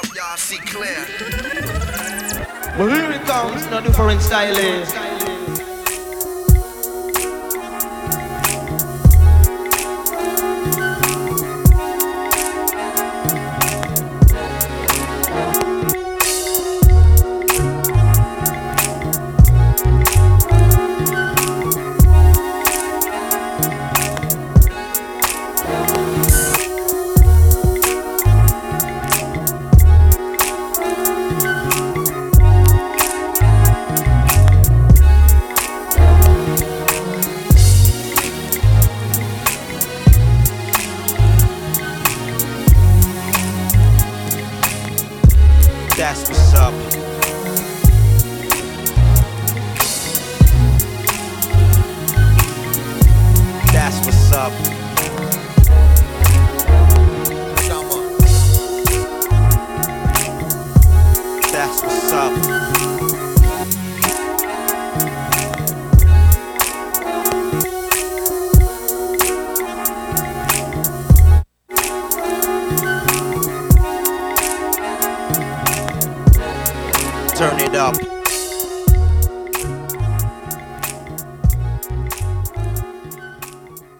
up, y'all see clear. But here it comes, no different style. That's what's up. That's what's up. Come on. That's what's up. Turn it up.